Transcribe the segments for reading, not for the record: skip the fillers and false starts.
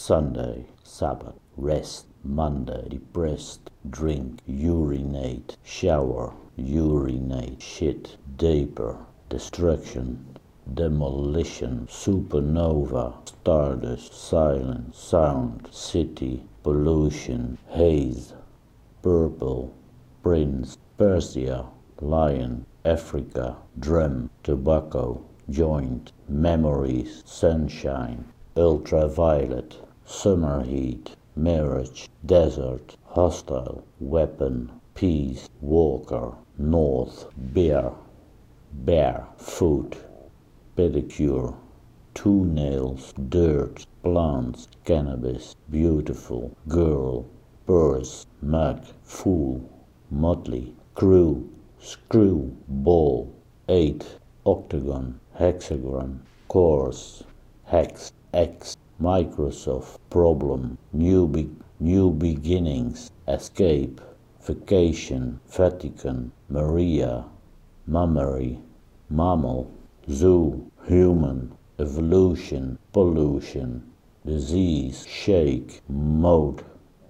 Sunday, Sabbath, rest, Monday, depressed, drink, urinate, shower, urinate, shit, vapor, destruction, demolition, supernova, stardust, silence, sound, city, pollution, haze, purple, prince, Persia, lion, Africa, drum, tobacco, joint, memories, sunshine, ultraviolet, summer heat, marriage, desert, hostile, weapon, peace, walker, north, bear, food, pedicure, two nails, dirt, plants, cannabis, beautiful, girl, purse, mug, fool, motley, crew, screw, ball, 8, octagon, hexagon, course, hex, X, Microsoft, problem, new beginnings, escape, vacation, Vatican, Maria, mammary, mammal, zoo, human, evolution, pollution, disease, shake, mode,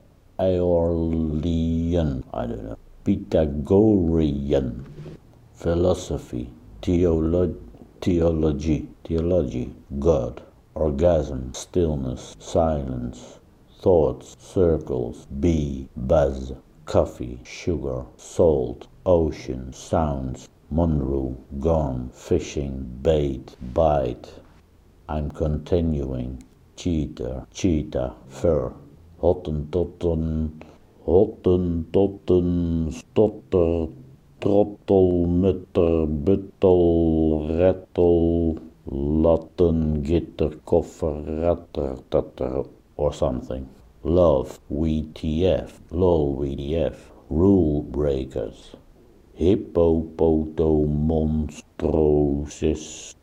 Aeolian, I don't know, Pythagorean, philosophy, theology, God, orgasm, stillness, silence, thoughts, circles, bee, buzz, coffee, sugar, salt, ocean, sounds, Monroe, gone, fishing, bait, bite, I'm continuing, cheetah, fur, Hottentotten, stotter, trottel, mutter, buttel, rattel, latten, gitter, koffer, ratter, tatter, or something. Love, WTF, lol, WTF, rule breakers. Hippopotomonstrosis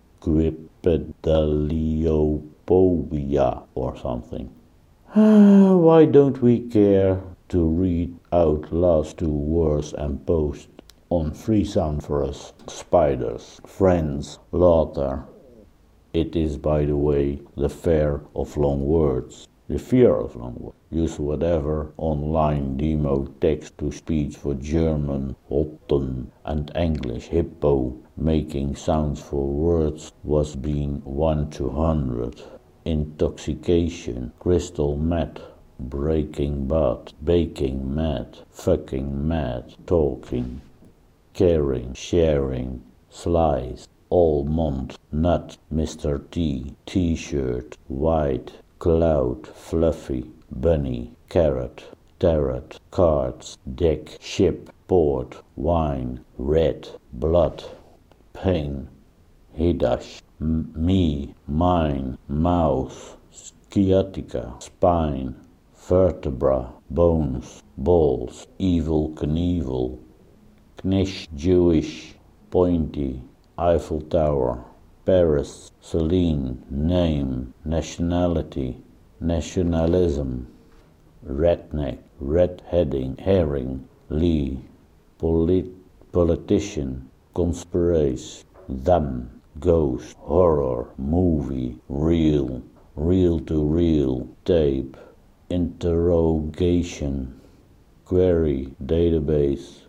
quipedaliophobia or something. Why don't we care to read out last two words and post on Freesound for us? Spiders, friends, laughter. It is, by the way, the fear of long words. The fear of long words. Use whatever online demo text-to-speech for German, Hotten, and English, hippo. Making sounds for words was being 1 to 100. Intoxication, crystal meth, breaking bad, baking mad, fucking mad, talking, caring, sharing, slice, almond, nut, Mr. T, t-shirt, white, cloud, fluffy, bunny, carrot, tarot, cards, deck, ship, port, wine, red, blood, pain, hidash, me, mine, mouse, sciatica, spine, vertebra, bones, balls, evil Knievel, knish, Jewish, pointy, Eiffel Tower, Paris, Celine, name, nationality, nationalism, redneck, red herring, Lee, politician, conspiracy, them, ghost, horror, movie, real to real, tape, interrogation, query, database,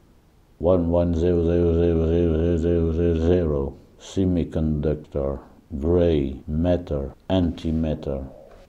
11000000, semiconductor, gray, matter, antimatter,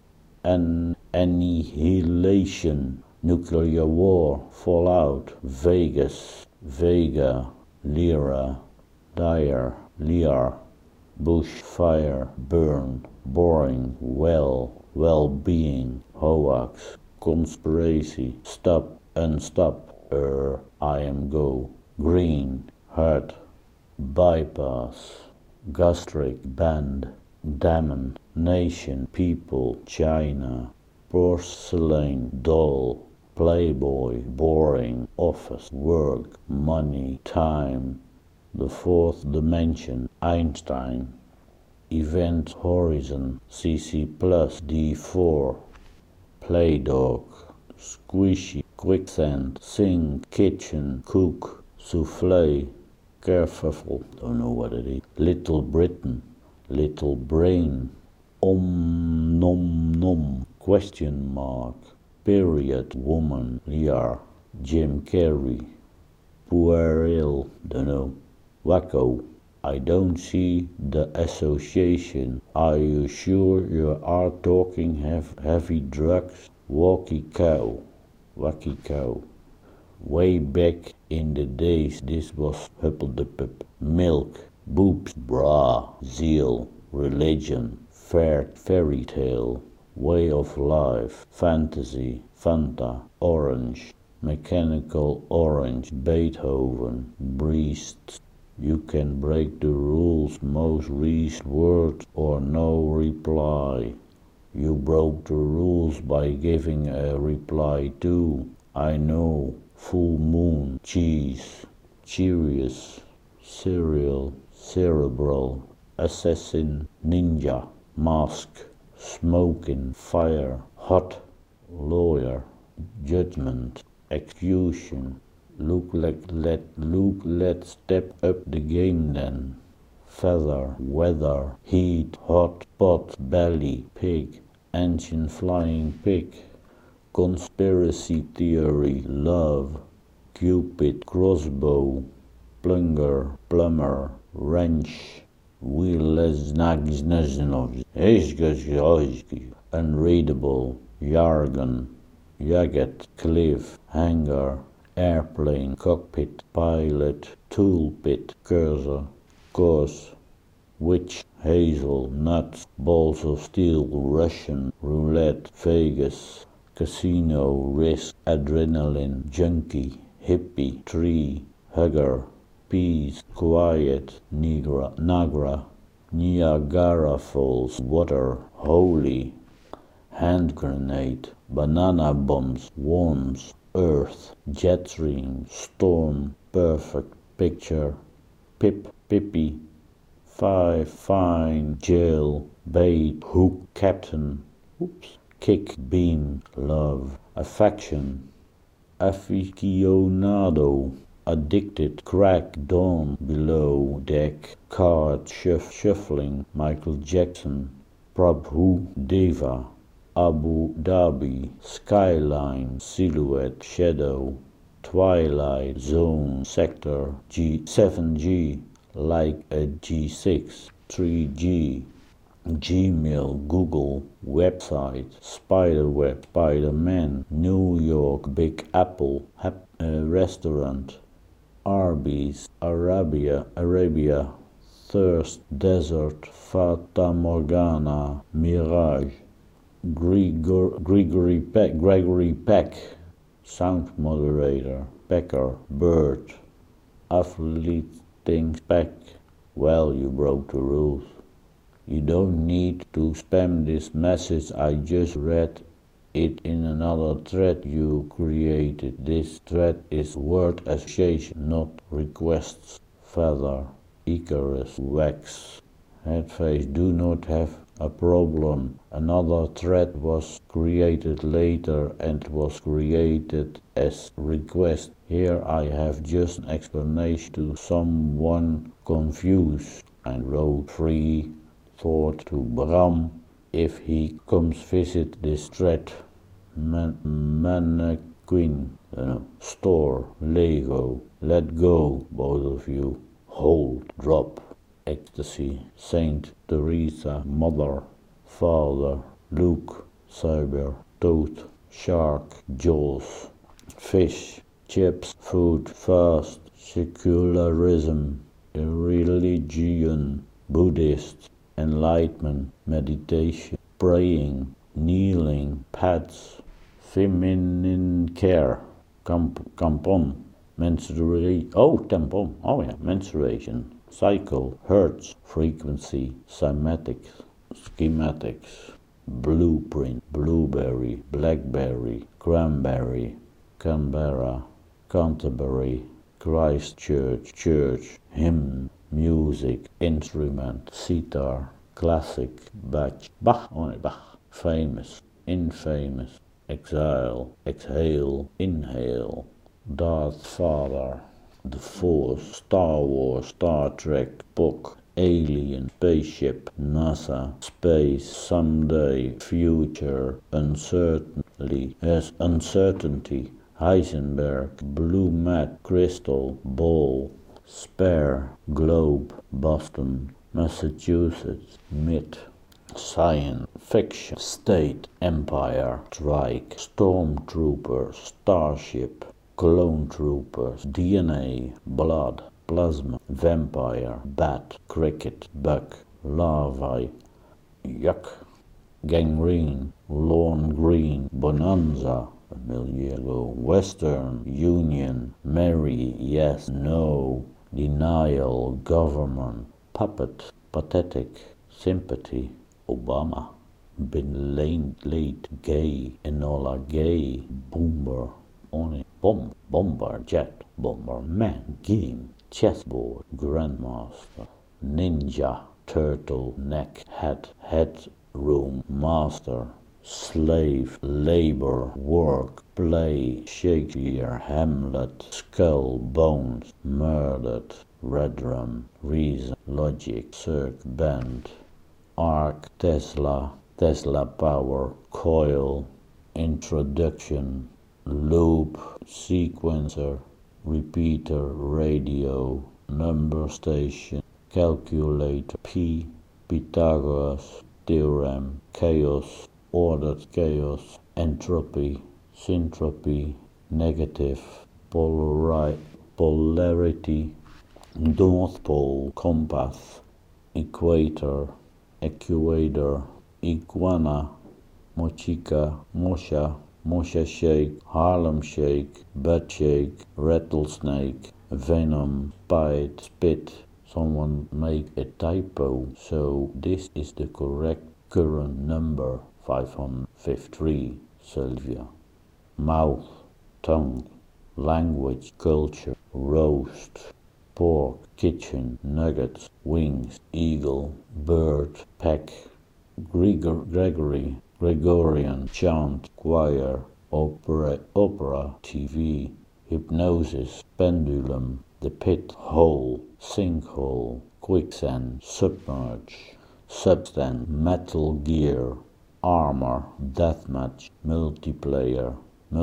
annihilation, nuclear war, fallout, Vegas, Vega, Lyra, dire, Liar, bush, fire, burn, boring, well-being, hoax, conspiracy, stop, unstop, I am go, green, heart, bypass, gastric, band, damon, nation, people, China, porcelain, doll, playboy, boring, office, work, money, time, the fourth dimension, Einstein, event horizon, CC plus, D4, play dog, squishy, quicksand, sink, kitchen, cook, souffle, kerfuffle, don't know what it is, Little Britain, little brain, nom nom nom, question mark, period, woman, Lear, Jim Carrey, pueril, dunno, wacko. I don't see the association. Are you sure you are talking heavy drugs? Wacky cow. Way back in the days this was huppledepup. Milk, boobs, bra, zeal, religion, fairy tale, way of life, fantasy, Fanta, orange, mechanical orange, Beethoven, breast. You can break the rules, most reached word or no reply. You broke the rules by giving a reply to, I know, full moon, cheese, Cheerios, cereal, cerebral, assassin, ninja, mask, smoking, fire, hot, lawyer, judgment, execution. Let's step up the game then. Feather, weather, heat, hot, pot, belly, pig, ancient flying pig, conspiracy theory, love, cupid, crossbow, plunger, plumber, wrench, unreadable, jargon, jagged, cliff, hanger, airplane, cockpit, pilot, tool pit, cursor, course, witch, hazel, nuts, balls of steel, Russian, roulette, Vegas, casino, risk, adrenaline, junkie, hippie, tree, hugger, peace, quiet, Niagara, Falls, water, holy, hand grenade, banana bombs, worms, earth, jet stream, storm, perfect, picture, pippy, fine, jail, bait, hook, captain, kick, beam, love, affection, aficionado, addicted, crack, dawn, below, deck, card, shuffling, Michael Jackson, Prabhu Deva, Abu Dhabi, skyline, silhouette, shadow, twilight, zone, sector, 7G, like a G6, 3G, Gmail, Google, website, spiderweb, Spider-Man, New York, Big Apple, restaurant, Arby's, Arabia, thirst, desert, Fata Morgana, mirage, Gregory Peck, sound moderator, Pecker, bird, affiliating spec. Well, you broke the rules. You don't need to spam this message. I just read it in another thread you created. This thread is word association, not requests. Feather, Icarus, wax, headface, do not have a problem. Another thread was created later and was created as request. Here I have just an explanation to someone confused and wrote free thought to Bram if he comes visit this thread. Mannequin, store, Lego, let go, both of you, hold, drop, ecstasy, Saint Teresa, mother, father, Luke, cyber, toad, shark, jaws, fish, chips, food, fast, secularism, religion, Buddhist, enlightenment, meditation, praying, kneeling, pets, feminine care, tampon, menstruation, cycle, hertz, frequency, schematics, blueprint, blueberry, blackberry, cranberry, Canberra, Canterbury, Christchurch, church, hymn, music, instrument, sitar, classic, Bach, famous, infamous, exile, exhale, inhale, Darth Vader, The Force, Star Wars, Star Trek, book, alien, spaceship, NASA, space, someday, future, uncertainty, Heisenberg, blue mat, crystal, ball, spare, globe, Boston, Massachusetts, myth, science, fiction, state, empire, strike, stormtrooper, starship, clone troopers, DNA, blood, plasma, vampire, bat, cricket, buck, larvae, yuck, gangrene, lawn green, bonanza, a million ago, Western Union, Mary, yes, no, denial, government, puppet, pathetic, sympathy, Obama, been late, gay, Enola Gay, boomer, on it, bomber, jet, bomberman, game, chessboard, grandmaster, ninja, turtle, neck, head room, master, slave, labor, work, play, Shakespeare, Hamlet, skull, bones, murdered, red rum, reason, logic, circ, band, arc, Tesla, Tesla power, coil, introduction, loop, sequencer, repeater, radio, number station, calculator, Pythagoras, theorem, chaos, ordered chaos, entropy, syntropy, negative, polarity, north pole, compass, equator, equator, iguana, mochica, Moshe shake, Harlem shake, butt shake, rattlesnake, venom, bite, spit. Someone make a typo, so this is the correct current number, 553, Sylvia. Mouth, tongue, language, culture, roast, pork, kitchen, nuggets, wings, eagle, bird, peck, Gregory, Gregorian, chant, choir, opera, TV, hypnosis, pendulum, the pit, hole, sinkhole, quicksand, submerge, substance, metal gear, armor, deathmatch, multiplier,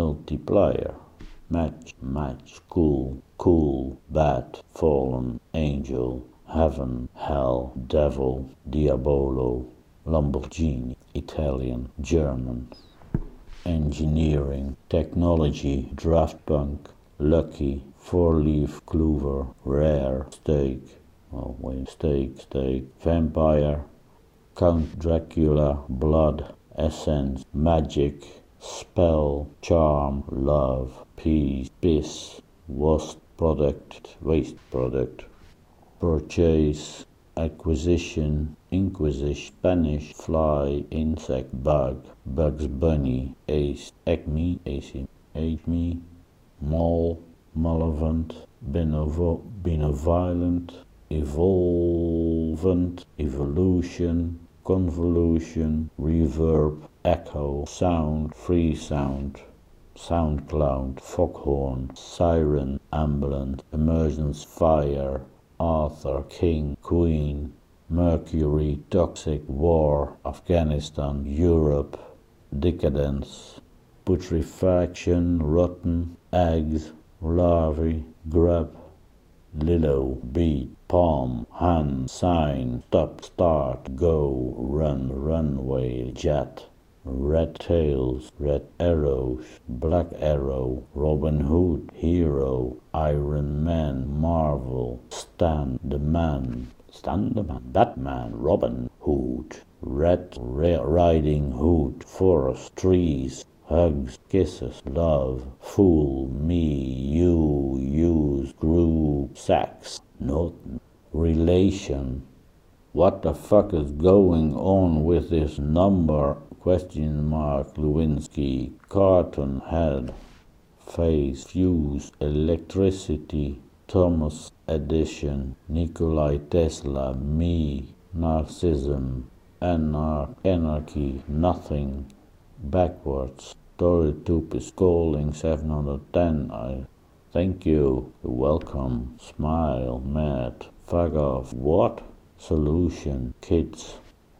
match, cool, bad, fallen, angel, heaven, hell, devil, diabolo, Lamborghini, Italian, German, engineering, technology, draft punk, lucky, four-leaf clover, rare, steak, vampire, Count Dracula, blood, essence, magic, spell, charm, love, peace, piss, waste product, purchase, acquisition, inquisition, Spanish, fly, insect, bug, Bugs Bunny, ace, acme, mole, malevolent, benevolent, evolvent, evolution, convolution, reverb, echo, sound, free sound, SoundCloud, foghorn, siren, ambulance, emergence, fire, Arthur, king, queen, Mercury, toxic, war, Afghanistan, Europe, decadence, putrefaction, rotten, eggs, larvae, grub, lilo, beat, palm, hand, sign, stop, start, go, run, runway, jet, red tails, red arrows, black arrow, Robin Hood, hero, Iron Man, Marvel, Stan the Man, Batman, Robin Hood, Red Riding Hood, forest, trees, hugs, kisses, love, fool, me, you, use, group, sex, not relation. What the fuck is going on with this number? ? Lewinsky, carton head, face, fuse, electricity, Thomas Edison, Nikolai Tesla, me, narcissism, anarchy, nothing, backwards, StoryTube is calling 710. I thank you, welcome, smile, mad, fuck off, what? Solution, kids.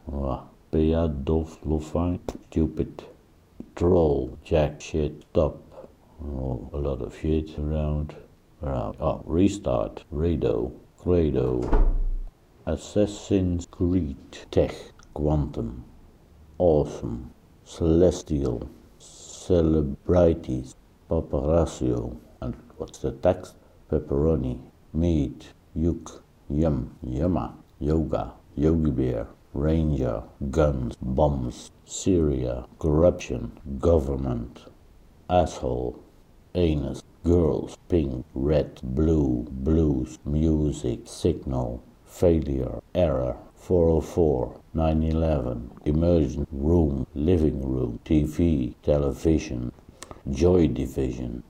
Beadolflofine, stupid. Troll, jack, shit, stop. A lot of shit around. Restart, Rado, Credo. Assassin's Creed, Tech, Quantum. Awesome, Celestial, Celebrities, Paparazzo. And what's the text? Pepperoni, meat, yuk, yum, yumma, yoga, Yogi Bear, Ranger, guns, bombs, Syria, corruption, government, asshole, anus, girls, pink, red, blue, blues, music, signal, failure, error, 404, 9/11, emergent room, living room, TV, television, joy division,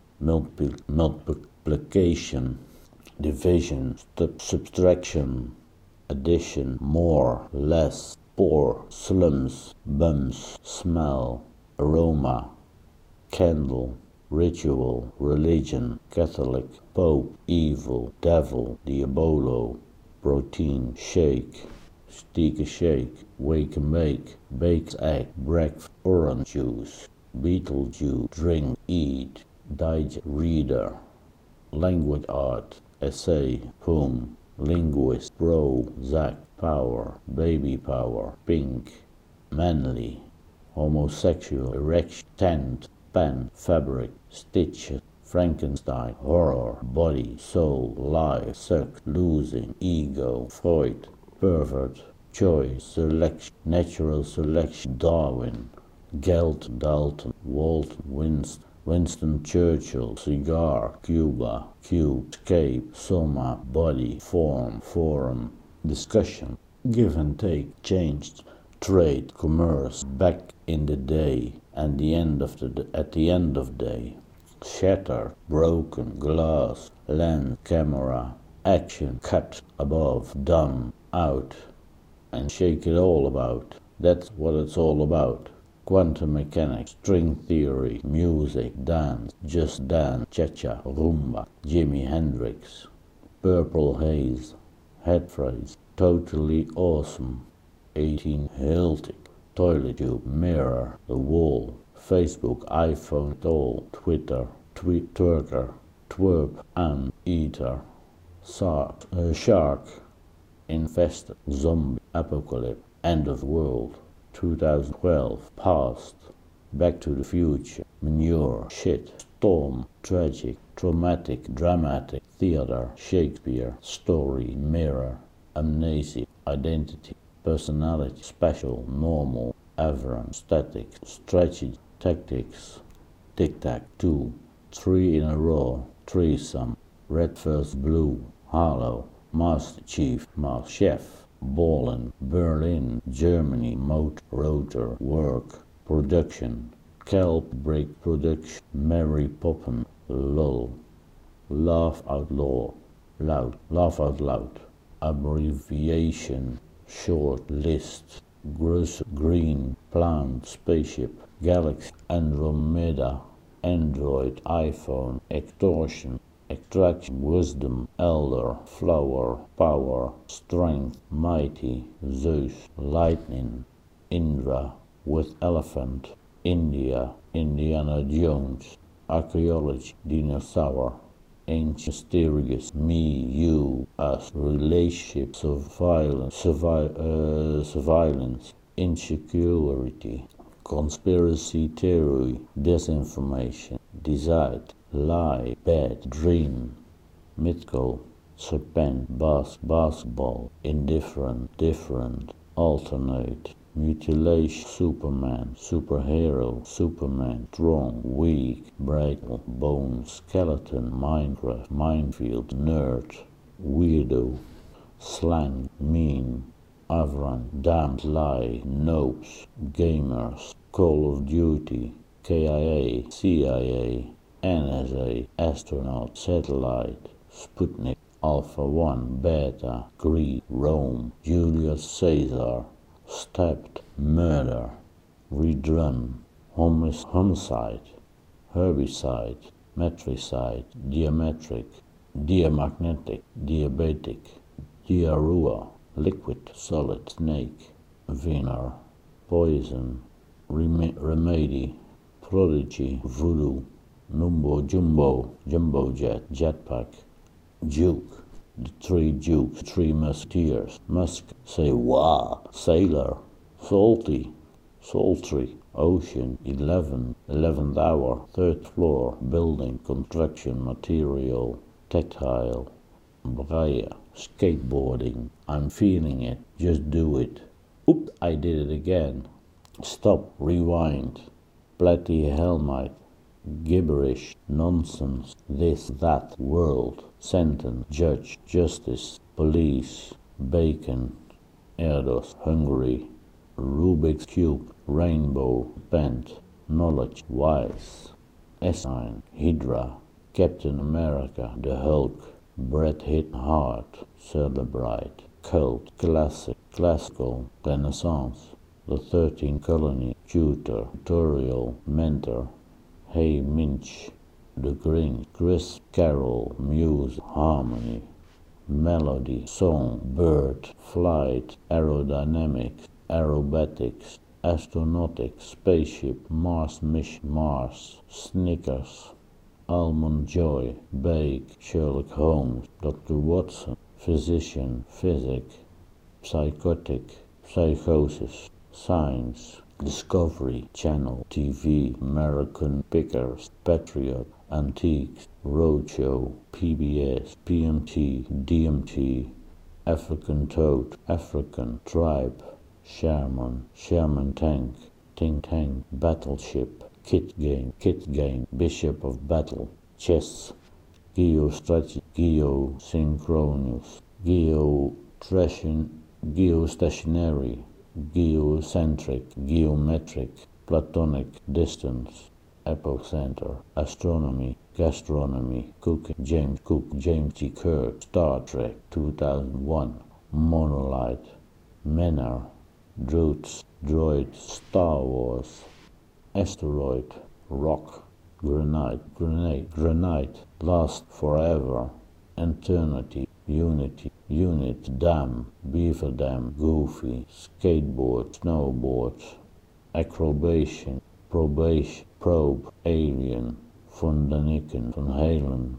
multiplication, division, subtraction, addition, more, less, poor, slums, bums, smell, aroma, candle, ritual, religion, Catholic, Pope, evil, devil, diabolo, protein, shake, steak a shake, wake and bake, baked egg, breakfast, orange juice, Beetlejuice, drink, eat, digest, reader, language art, essay, poem, linguist, bro, Zach, power, baby power, pink, manly, homosexual, erection, tent, pen, fabric, stitches, Frankenstein, horror, body, soul, life, suck, losing, ego, Freud, pervert, choice, selection, natural selection, Darwin, Gelt, Dalton, Walton, Winston Churchill, cigar, Cuba, cube, escape, soma, body, form, forum, discussion, give and take, changed, trade, commerce, back in the day, and at the end of day, shatter, broken, glass, lens, camera, action, cut, above, done, out, and shake it all about. That's what it's all about. Quantum mechanics, string theory, music, dance, just dance, cha-cha, rumba, Jimi Hendrix, purple haze, head phrase, totally awesome, 18 Hiltic, toilet tube, mirror, the wall, Facebook, iPhone, all, Twitter, twerker, twerp, and eater, shark, infested, zombie, apocalypse, end of world, 2012, past, back to the future, manure, shit, storm, tragic, traumatic, dramatic, theater, Shakespeare, story, mirror, amnesia, identity, personality, special, normal, aberrant, static, strategy, tactics, tic-tac, 2, 3 in a row, threesome, red first blue, Harlow, Master Chief, Master Chef, Ballin, Berlin, Germany, motor, rotor, work, production, kelp, break production, Mary Poppin, lull, laugh out loud, laugh out loud, abbreviation, short, list, green, plant, spaceship, galaxy, Andromeda, Android, iPhone, extortion, extraction, wisdom, elder, flower, power, strength, mighty, Zeus, lightning, Indra, with elephant, India, Indiana Jones, archaeology, dinosaur, ancient, mysterious, me, you, us, relationship, surveillance, insecurity, conspiracy theory, disinformation, desire, lie, bad, dream, mythical, serpent, basketball, indifferent, different, alternate, mutilation, Superman, superhero, Superman, strong, weak, bright, bone, skeleton, Minecraft, minefield, nerd, weirdo, slang, mean, aberrant, damned, lie, nopes, gamers, Call of Duty, KIA, CIA, NSA, astronaut, satellite, Sputnik, Alpha 1, Beta, Greek, Rome, Julius Caesar, stabbed, murder, redrun, homicide, herbicide, matricide, diametric, diamagnetic, diabetic, diarrhea, liquid, solid, snake, winner, poison, remedy, prodigy, voodoo, numbo, jumbo jet, jetpack, duke, the three dukes, three musketeers, musk, say wah, sailor, salty, sultry, ocean, 11th hour, third floor, building, construction, material, tactile, Braya, skateboarding, I'm feeling it, just do it. Oop, I did it again. Stop, rewind, platyhelmite, gibberish, nonsense, this, that, world, sentence, judge, justice, police, bacon, Erdos, Hungary, Rubik's Cube, rainbow, bent, knowledge, wise, S-sign, Hydra, Captain America, the Hulk, Bret hit hard, celebrate, cult, classic, classical, renaissance, the 13th colony, tutor, tutorial, mentor, hey Minch, the Grinch, crisp, carol, muse, harmony, melody, song, bird, flight, aerodynamics, aerobatics, astronautics, spaceship, Mars mission, Mars, Snickers, Almond Joy, Bake, Sherlock Holmes, Dr. Watson, Physician, Physic, Psychotic, Psychosis, Science, Discovery Channel, TV, American Pickers, Patriot, Antiques, Roadshow, PBS, PMT, DMT, African Toad, African Tribe, Sherman Tank, Think Tank, Battleship, Kit Game, Bishop of Battle, Chess, Geostrategy, Geosynchronous, Geostationary, Geocentric, Geometric, Platonic, Distance, Epicenter, Astronomy, Gastronomy, Cooking, James Cook, James T. Kirk, Star Trek, 2001, Monolith, Menor, Droots, Droid, Star Wars, Asteroid, Rock, Granite, Last Forever, Eternity, Unit, Dam, Beaver Dam, Goofy, Skateboard, Snowboard, Acrobation, Probation, Probe, Alien, Von Daniken, Van Halen,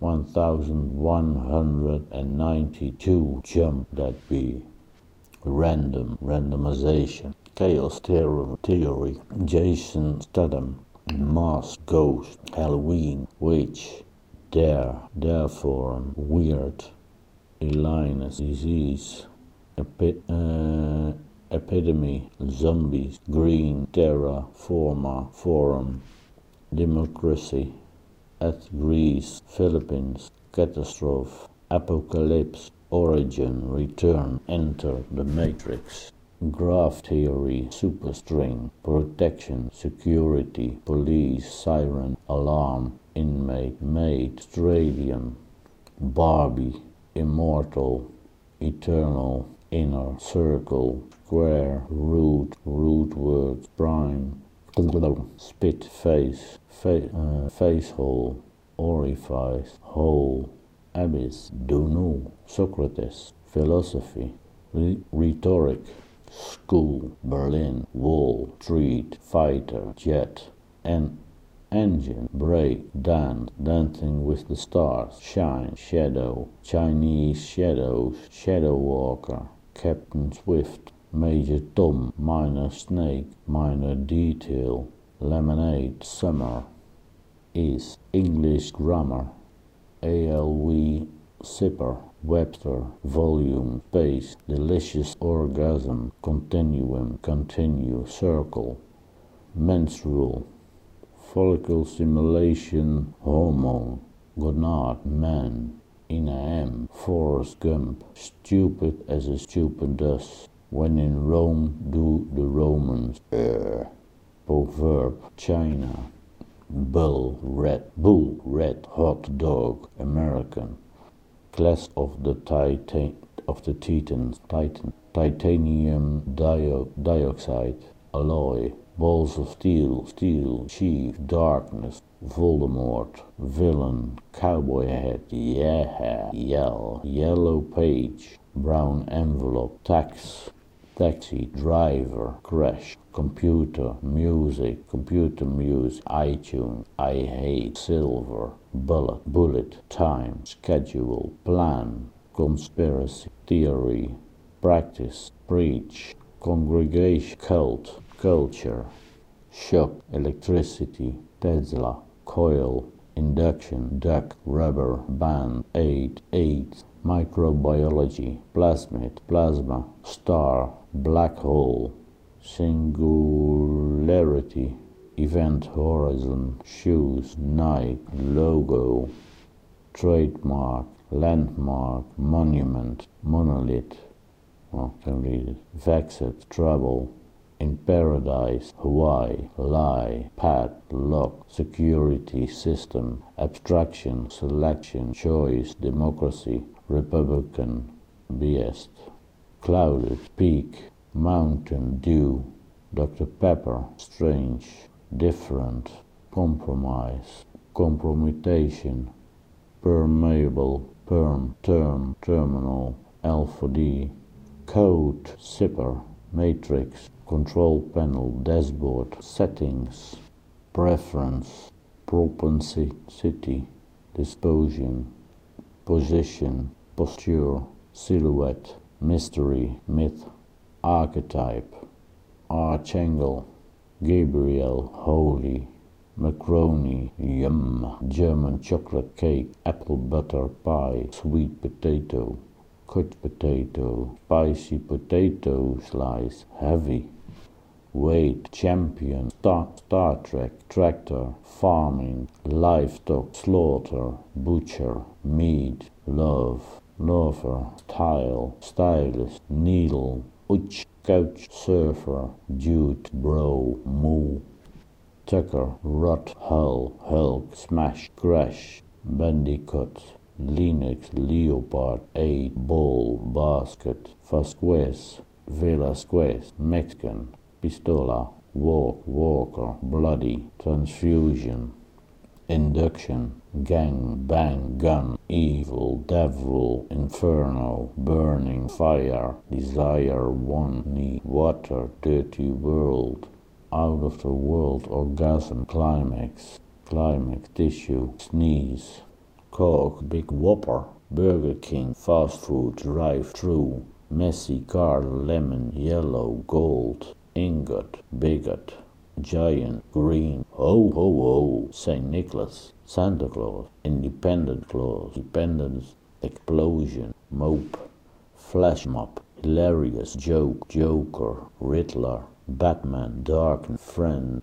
1192 Jump That Be, Randomization, Chaos Theory, Jason Statham, Mask, Ghost, Halloween, Witch, Therefore, Weird, Linus, Disease, Epidemic, Zombies, Green, Terra, Forum, Democracy, at Greece, Philippines, Catastrophe, Apocalypse, Origin, Return, Enter the Matrix, Graph Theory, Superstring, Protection, Security, Police, Siren, Alarm, Inmate, Maid, Australian, Barbie, Immortal, Eternal, Inner, Circle, Square, Root Word, Prime, Spit, Face, Face Hole, Orifice, Hole, Abyss, Dunu, Socrates, Philosophy, Rhetoric, School, Berlin, Wall, Street, Fighter, Jet, Engine, Break, Dance, Dancing with the Stars, Shine, Shadow, Chinese Shadows, Shadow Walker, Captain Swift, Major Tom, Minor Snake, Minor Detail, Lemonade, Summer, Is, English Grammar, ALV, Zipper, Webster, Volume, Space, Delicious Orgasm, Continuum, Continue, Circle, Menstrual, Follicle Stimulation Hormone, Goddard, Man, Inam, Forrest Gump, Stupid as a stupid does, When in Rome do the Romans, Proverb, China, Bull, red, hot dog, American, Class of the Titans, Titanium dioxide, Alloy, balls of steel, chief, darkness, Voldemort, villain, cowboy hat, yeah, yellow page, brown envelope, taxi, driver, crash, computer music, iTunes, I hate, silver, bullet, time, schedule, plan, conspiracy, theory, practice, preach, congregation, cult, culture, shock, electricity, Tesla, coil, induction, duck, rubber, band, eight, microbiology, plasmid, plasma, star, black hole, singularity, event horizon, shoes, Nike, logo, trademark, landmark, monument, monolith, can read it, vexed, trouble, in paradise, Hawaii, lie, path, lock, security system, abstraction, selection, choice, democracy, Republican, BS, clouded, peak, mountain, dew, Dr. Pepper, strange, different, compromise, compromission, permeable, term, terminal, L4D, code, zipper, matrix, control panel, dashboard, settings, preference, propensity, disposition, position, posture, silhouette, mystery, myth, archetype, archangel, Gabriel, holy, macaroni, yum, German chocolate cake, apple butter pie, sweet potato, cooked potato, spicy potato slice, heavy, weight, champion, Star Trek, tractor, farming, livestock, slaughter, butcher, meat, love, lover, style, stylist, needle, couch, surfer, dude, bro, moo, tucker, rot, hull, hulk, smash, crash, bandicoot, Linux, leopard, 8, ball, basket, Vasquez, Velasquez, Mexican, pistola, walker, bloody, transfusion, induction, gang, bang, gun, evil, devil, inferno, burning, fire, desire, one, need, water, dirty world, out of the world, orgasm, climax, tissue, sneeze, Coke, Big Whopper, Burger King, fast food, drive-through, messy car, lemon, yellow, gold, ingot, bigot, giant, green, ho ho ho, St. Nicholas, Santa Claus, Independent Claus, Dependence, explosion, mope, flash mob, hilarious, joke, Joker, Riddler, Batman, Dark Friend,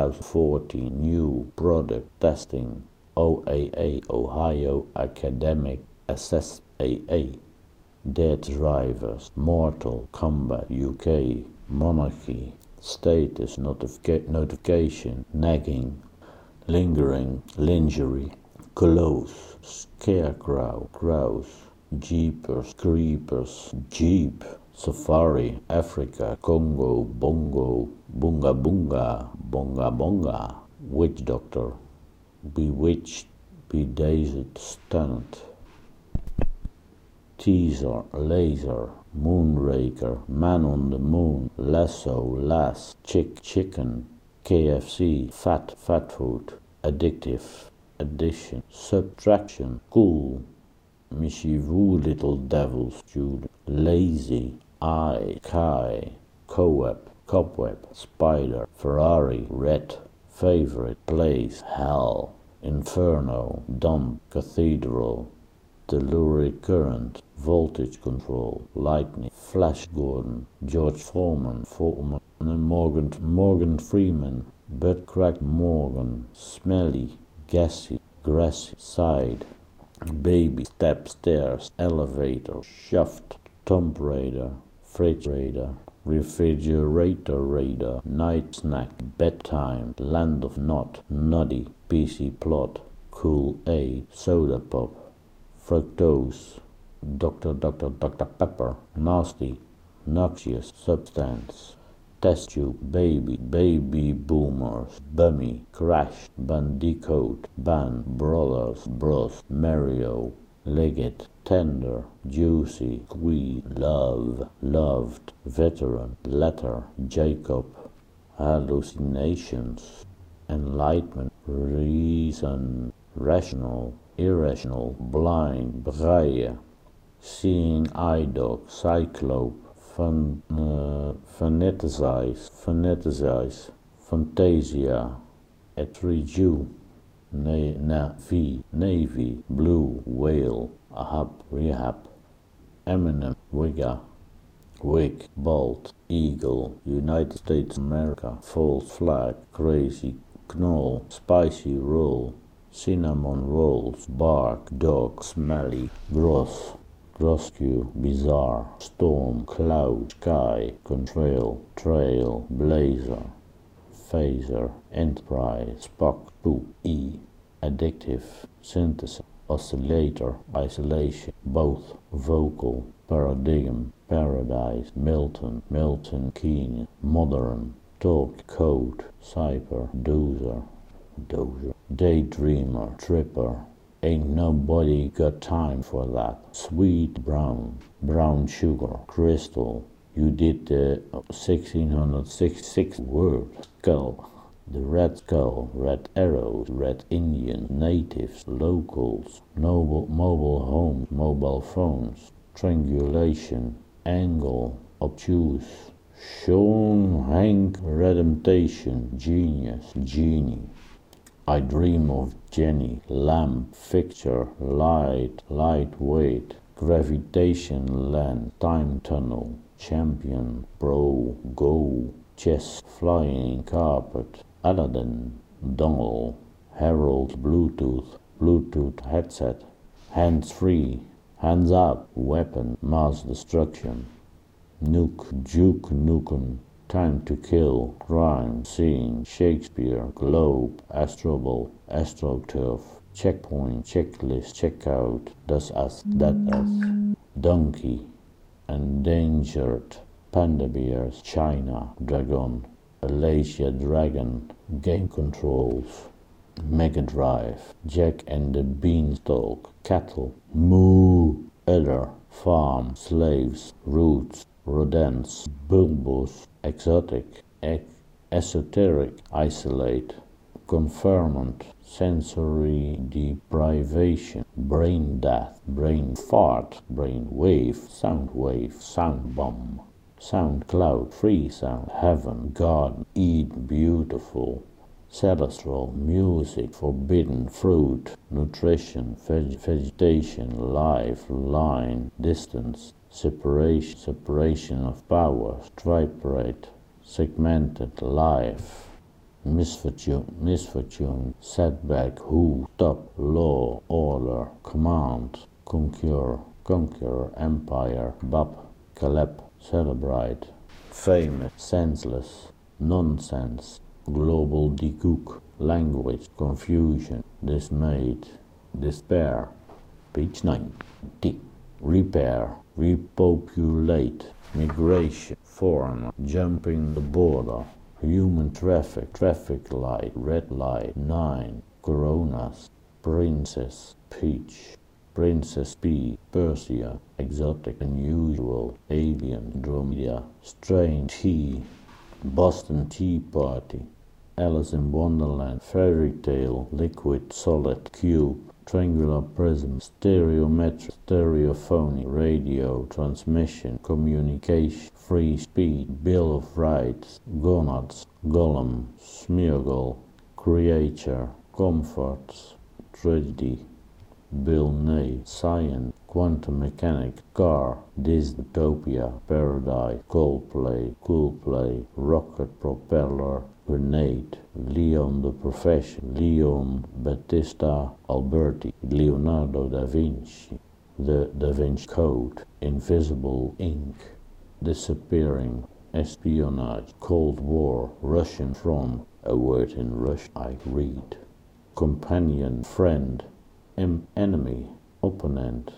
2014, new product testing, OAA, Ohio Academic Assess AA, Dead Drivers, Mortal Kombat UK, Monarchy, Status Notification, Nagging, Lingering, Lingerie, Close, Scarecrow, Grouse, Jeepers, Creepers, Jeep, Safari, Africa, Congo, Bongo, Bunga Bunga, Bonga Bonga, Witch Doctor, Bewitched, Bedazed, Stunned, Teaser, Laser, Moonraker, Man on the Moon, Lasso, Lass, Chicken, KFC, Fat Food, Addictive, Addition, Subtraction, Cool, Mischievous Little Devil, Student, Lazy, Kai, Cobweb, Spider, Ferrari, Red, Favorite, Place, Hell, Inferno, Dump, Cathedral, Telluric Current, Voltage Control, Lightning, Flash Gordon, George Foreman, Morgan Freeman, Butt Crack Morgan, Smelly, Gassy, Grassy, Side, Baby, Step, Stairs, Elevator, Shaft, Tomb Raider, Fridge Raider, Refrigerator Raider, Night Snack, Bedtime, Land of Nod, Noddy, PC Plot, Cool Aid, Soda Pop, Fructose, Dr. Pepper, Nasty, Noxious Substance, test tube, baby boomers, bummy, crash, bandicoot, ban, brothers, bros, Mario, legit, tender, juicy, squeeze, love, loved, veteran, letter, Jacob, hallucinations, enlightenment, reason, rational, irrational, blind, braille, seeing eye dog, cyclope, phoneticize, fantasia, etrigue, navy, blue, whale, ahab, rehab, Eminem, wigger, wig, bolt, eagle, United States of America, false flag, crazy, knoll, spicy roll, cinnamon rolls, bark, dog, smelly, gross, grosque, bizarre, storm, cloud, sky, contrail, trail, blazer, phaser, enterprise, Spock, poop, addictive, synthesis, oscillator, isolation, both, vocal, paradigm, paradise, Milton Keynes, modern, talk, code, cipher, dozer, daydreamer, tripper, ain't nobody got time for that, sweet brown sugar, crystal, you did the 1666 word, skull, the red skull, red arrows, red Indians, natives, locals, mobile homes, mobile phones, triangulation, angle, obtuse, Sean Hank redemptation, genius, genie. I dream of Jenny, lamp, fixture, light, lightweight, gravitation land, time tunnel, champion, pro, go, chess, flying carpet, Aladdin, dongle, herald, Bluetooth headset, hands free, hands up, weapon, mass destruction, nuke, juke, nukem, time to kill, crime, scene, Shakespeare, globe, astrobal, astroturf, checkpoint, checklist, checkout, das as, that as, donkey, endangered, panda bears, China, dragon, Malaysia dragon, game controls, Mega Drive, Jack and the Beanstalk, cattle, moo, other, farm, slaves, roots, rodents, bulbous, exotic, esoteric, isolate, conferment, sensory deprivation, brain death, brain fart, brain wave, sound bomb, sound cloud, free sound, heaven, garden, eat, beautiful, celestial, music, forbidden, fruit, nutrition, vegetation, life, line, distance, separation of powers, tripartite, segmented, life, misfortune, setback, who, stop, law, order, command, conquer, empire, bab, caleb, celebrate, famous, senseless, nonsense, global decook, language, confusion, dismayed, despair. Page 90. Repair, repopulate, migration, foreigner, jumping the border, human traffic light, red light, 9, coronas, princess, peach, Princess P, Persia, exotic, unusual, alien, Andromeda, strange, tea, Boston Tea Party, Alice in Wonderland, fairy tale, liquid, solid, cube, triangular prism, stereometric, stereophony, radio, transmission, communication, free speech, Bill of Rights, gonads, golem, smeargle, creature, comforts, tragedy, Bill Nye, science, quantum mechanics, car, dystopia, paradise, Coldplay, cool play, rocket propeller, grenade, Leon the Profession, Leon Battista Alberti, Leonardo da Vinci, the Da Vinci Code, invisible ink, disappearing, espionage, Cold War, Russian front, a word in Russian I read, companion, friend, enemy, opponent,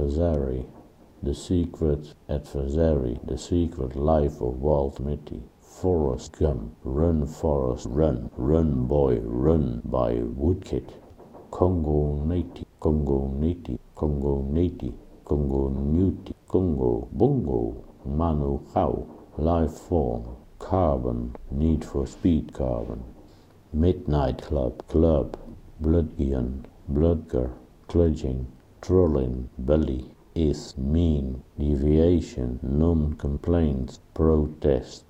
adversary, the secret adversary, the secret life of Walt Mitty, Forrest Gump, Run Forrest Run, Run Boy Run by Woodkid. Congo Nati, Congo Nati, Congo Nati, Congo Nuti, Congo Bongo, Manu Chao, Life Form, Carbon, Need for Speed Carbon, Midnight Club, Club, Bloodgian, Bloodger, Cludging, Trolling, Belly, Is, Mean, Deviation, Non-Complaints, Protest,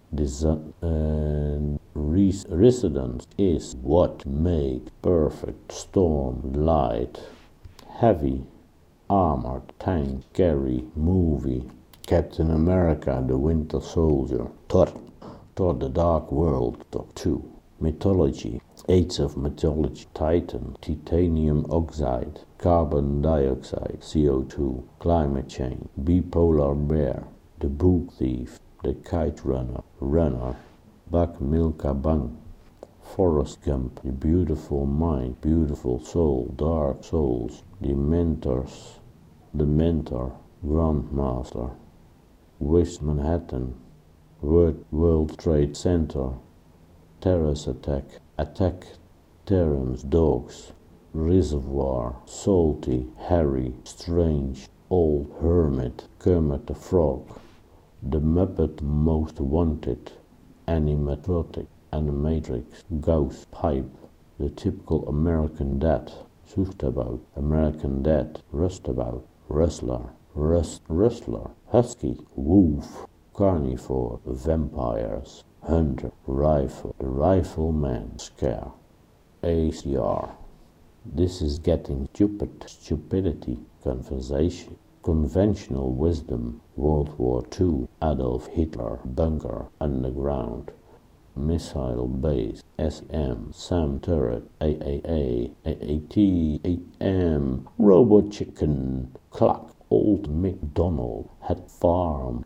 Residence, Is, What, Make, Perfect, Storm, Light, Heavy, Armored, Tank, Scary, Movie, Captain America, the Winter Soldier, Thor, the Dark World, Thor 2, Mythology, Age of Mythology, Titan, Titanium Oxide, Carbon Dioxide, CO2, Climate Change, Bipolar Bear, The Book Thief, The Kite Runner, Runner, Buck Milka Bang, Forrest Gump, The Beautiful Mind, Beautiful Soul, Dark Souls, The Mentors, The Mentor, Grandmaster, West Manhattan, World Trade Center, Terrorist Attack, Attack Terrans, Dogs, Reservoir, Salty, Harry, Strange, Old Hermit, Kermit the Frog, The Muppet Most Wanted, Animatronic, Animatrix, Ghost, Pipe, The Typical American Dad, Zuchtabout, American Dad, Rustabout, Rustler, Rustler, Husky, Wolf, Carnivore, Vampires, Hunter, Rifle, The Rifleman, Scare, ACR. This is getting stupid, stupidity, conversation, conventional wisdom, World War II, Adolf Hitler, bunker, underground, missile base, SM, SAM turret, AAA, AAT, AM, Robot Chicken, Clock, Old MacDonald had farm,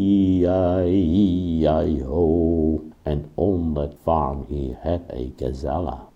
E-I-E-I-O, and on that farm he had a gazelle,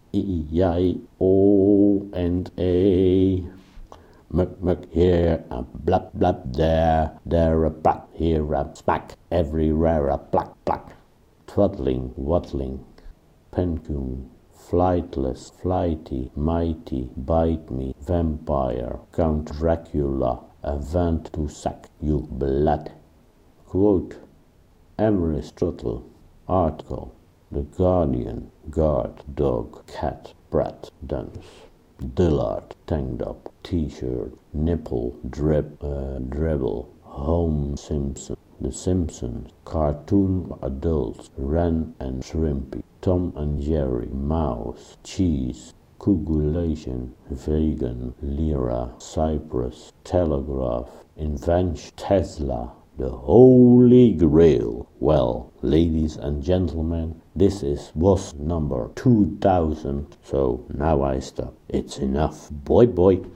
E-I-O and A. Muck muck here, a blap blap there a blap, here a smack, everywhere a plack plack, twaddling, waddling, pencoon, flightless, flighty, mighty, bite me, vampire, Count Dracula, a vent to sack you blood. Quote, Aristotle, article, The Guardian, guard, dog, cat, brat, dunce, Dillard, tank top, t-shirt, nipple, dribble, Home Simpson, The Simpsons, cartoon adults, Ren and Shrimpy, Tom and Jerry, mouse, cheese, coagulation, vegan, lira, Cyprus, telegraph, invention, Tesla, the Holy Grail. Well, ladies and gentlemen, this was number 2000, so now I stop. It's enough. Boy.